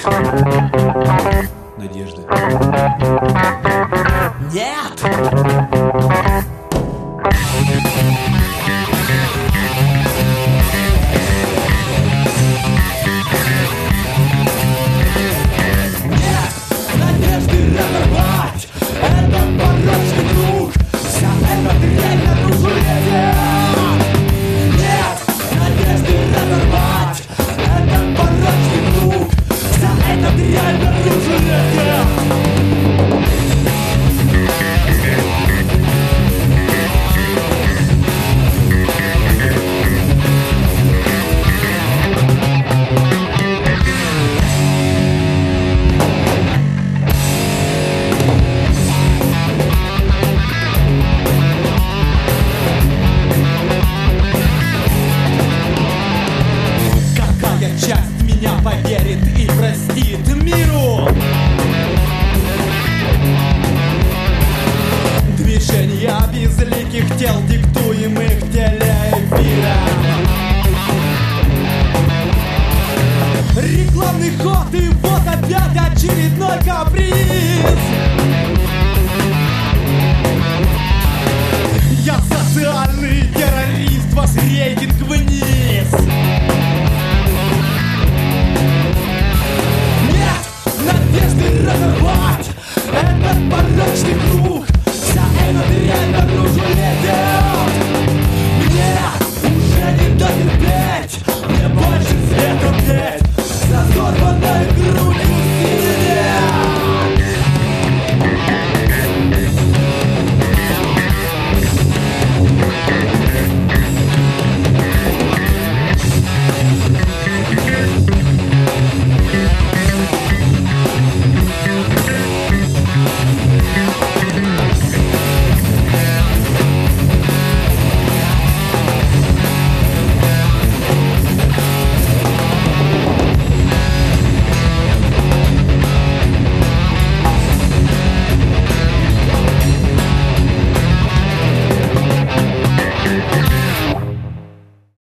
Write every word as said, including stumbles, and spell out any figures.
Надежда. Нет! Нет! Надежды разорвать этот порочный круг. Вся эта дрянь на двухлетие. Нет! Надежды разорвать этот порочный круг. Вся эта дрянь на двухлетие. Какая часть меня поверит и простит миру? Движения безликих тел, диктуемых телеэфиром.